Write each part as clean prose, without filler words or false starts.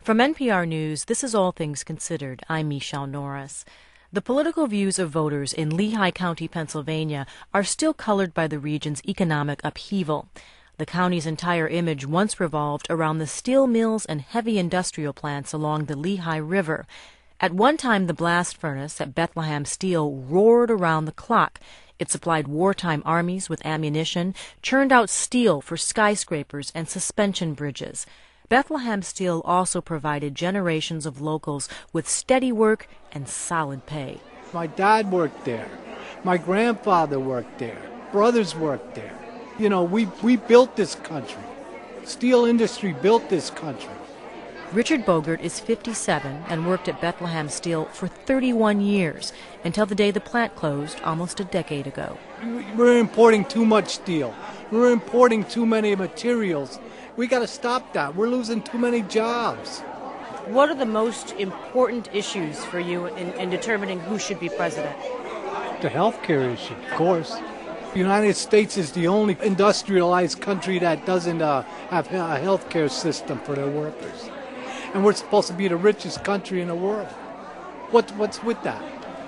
From NPR News, this is All Things Considered. I'm Michelle Norris. The political views of voters in Lehigh County, Pennsylvania, are still colored by the region's economic upheaval. The county's entire image once revolved around the steel mills and heavy industrial plants along the Lehigh River. At one time, the blast furnace at Bethlehem Steel roared around the clock. It supplied wartime armies with ammunition, churned out steel for skyscrapers and suspension bridges. Bethlehem Steel also provided generations of locals with steady work and solid pay. My dad worked there. My grandfather worked there. Brothers worked there. You know, we built this country. Steel industry built this country. Richard Bogert is 57 and worked at Bethlehem Steel for 31 years, until the day the plant closed almost a decade ago. We're importing too much steel. We're importing too many materials. We got to stop that. We're losing too many jobs. What are the most important issues for you in determining who should be president? The healthcare issue, of course. The United States is the only industrialized country that doesn't have a healthcare system for their workers. And we're supposed to be the richest country in the world. What's with that?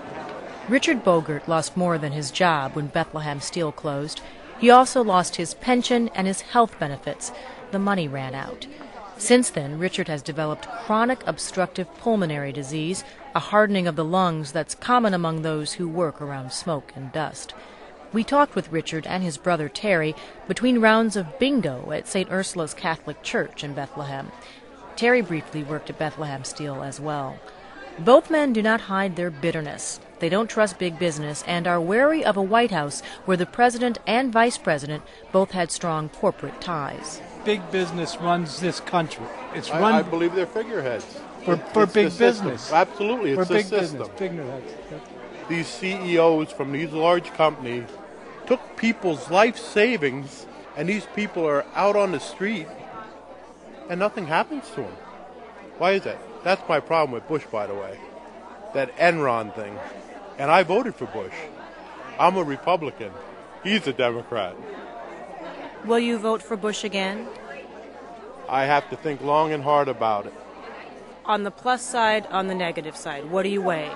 Richard Bogert lost more than his job when Bethlehem Steel closed. He also lost his pension and his health benefits. The money ran out. Since then, Richard has developed chronic obstructive pulmonary disease, a hardening of the lungs that's common among those who work around smoke and dust. We talked with Richard and his brother Terry between rounds of bingo at St. Ursula's Catholic Church in Bethlehem. Terry briefly worked at Bethlehem Steel as well. Both men do not hide their bitterness. They don't trust big business and are wary of a White House where the president and vice president both had strong corporate ties. Big business runs this country. I believe they're figureheads. For big business. Absolutely, it's for a big system. Business, figureheads. These CEOs from these large companies took people's life savings, and these people are out on the street, and nothing happens to them. Why is that? That's my problem with Bush, by the way. That Enron thing. And I voted for Bush. I'm a Republican. He's a Democrat. Will you vote for Bush again? I have to think long and hard about it. On the plus side, on the negative side, what do you weigh?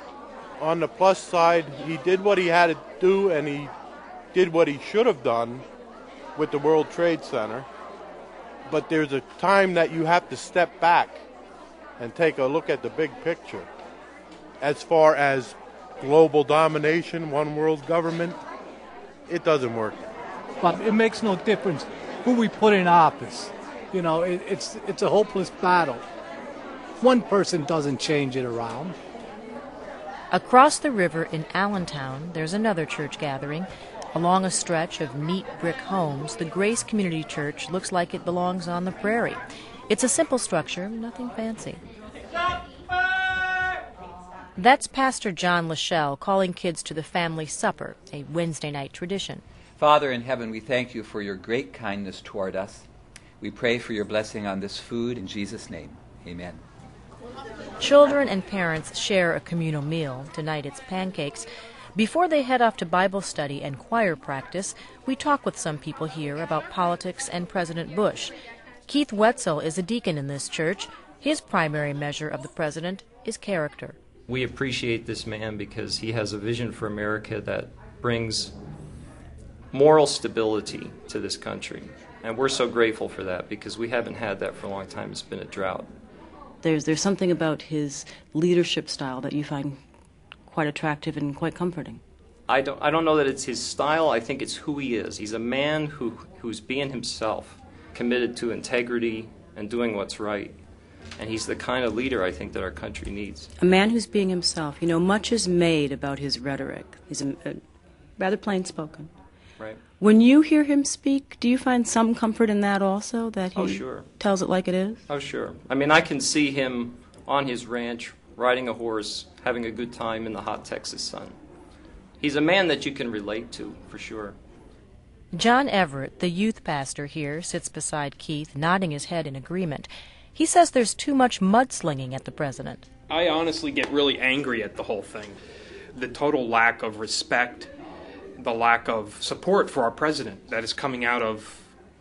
On the plus side, he did what he had to do, and he did what he should have done with the World Trade Center. But there's a time that you have to step back and take a look at the big picture. As far as global domination, one world government, it doesn't work. But it makes no difference who we put in office. You know, it's a hopeless battle. One person doesn't change it around. Across the river in Allentown, there's another church gathering. Along a stretch of neat brick homes, the Grace Community Church looks like it belongs on the prairie. It's a simple structure, nothing fancy. That's Pastor John Lachelle calling kids to the family supper, a Wednesday night tradition. Father in heaven, we thank you for your great kindness toward us. We pray for your blessing on this food in Jesus' name. Amen. Children and parents share a communal meal. Tonight it's pancakes. Before they head off to Bible study and choir practice, we talk with some people here about politics and President Bush. Keith Wetzel is a deacon in this church. His primary measure of the president is character. We appreciate this man because he has a vision for America that brings moral stability to this country. And we're so grateful for that because we haven't had that for a long time. It's been a drought. There's something about his leadership style that you find quite attractive and quite comforting. I don't know that it's his style. I think it's who he is. He's a man who's being himself, committed to integrity and doing what's right. And he's the kind of leader I think that our country needs. A man who's being himself. You know, much is made about his rhetoric. He's rather plain-spoken. Right. When you hear him speak, do you find some comfort in that also, that he sure. tells it like it is? Oh, sure. I mean, I can see him on his ranch, riding a horse, having a good time in the hot Texas sun. He's a man that you can relate to, for sure. John Everett, the youth pastor here, sits beside Keith, nodding his head in agreement. He says there's too much mudslinging at the president. I honestly get really angry at the whole thing. The total lack of respect, the lack of support for our president that is coming out of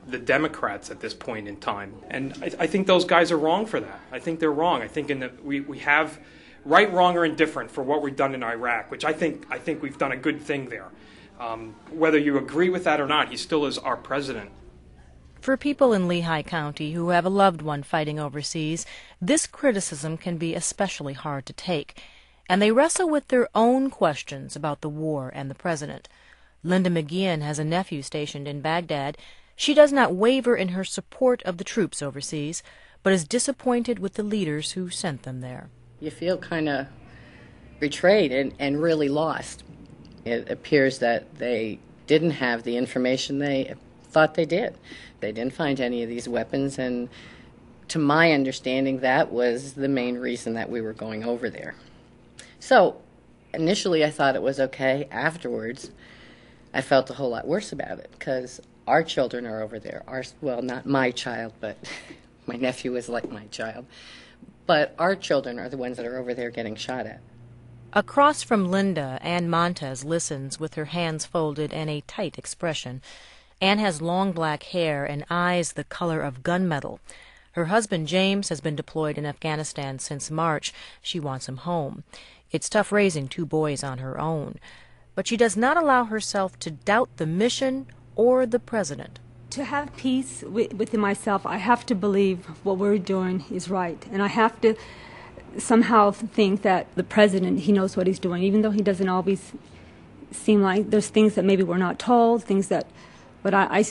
the Democrats at this point in time. And I think those guys are wrong for that. I think they're wrong. I think we have right, wrong, or indifferent for what we've done in Iraq, which I think we've done a good thing there. Whether you agree with that or not, he still is our president. For people in Lehigh County who have a loved one fighting overseas, this criticism can be especially hard to take, and they wrestle with their own questions about the war and the president. Linda McGeehan has a nephew stationed in Baghdad. She does not waver in her support of the troops overseas, but is disappointed with the leaders who sent them there. You feel kind of betrayed and really lost. It appears that they didn't have the information they thought they did. They didn't find any of these weapons, and to my understanding, that was the main reason that we were going over there. So initially I thought it was okay. Afterwards, I felt a whole lot worse about it because our children are over there. Well, not my child, but my nephew is like my child. But our children are the ones that are over there getting shot at. Across from Linda, Ann Montez listens with her hands folded and a tight expression. Ann has long black hair and eyes the color of gunmetal. Her husband, James, has been deployed in Afghanistan since March. She wants him home. It's tough raising 2 boys on her own. But she does not allow herself to doubt the mission or the president. To have peace within myself, I have to believe what we're doing is right. And I have to somehow think that the president, he knows what he's doing, even though he doesn't always seem like there's things that maybe we're not told, things that, but I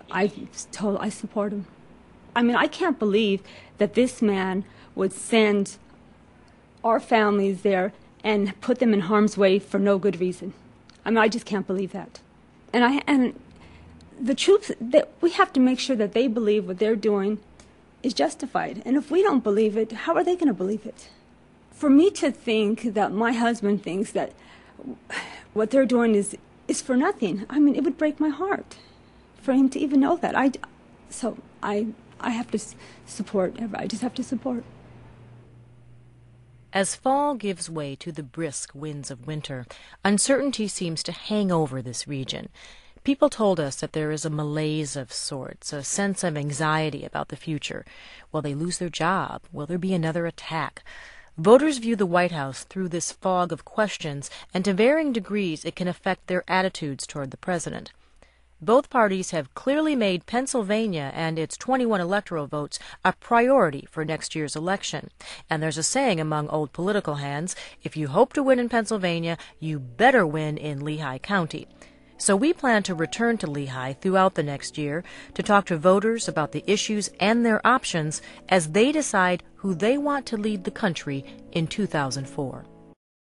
support him. I mean, I can't believe that this man would send our families there and put them in harm's way for no good reason. I mean, I just can't believe that. And the troops, that we have to make sure that they believe what they're doing is justified. And if we don't believe it, how are they going to believe it? For me to think that my husband thinks that what they're doing is for nothing, I mean, it would break my heart for him to even know that. So I have to support. I just have to support. As fall gives way to the brisk winds of winter, uncertainty seems to hang over this region. People told us that there is a malaise of sorts, a sense of anxiety about the future. Will they lose their job? Will there be another attack? Voters view the White House through this fog of questions, and to varying degrees it can affect their attitudes toward the president. Both parties have clearly made Pennsylvania and its 21 electoral votes a priority for next year's election. And there's a saying among old political hands, if you hope to win in Pennsylvania, you better win in Lehigh County. So we plan to return to Lehigh throughout the next year to talk to voters about the issues and their options as they decide who they want to lead the country in 2004.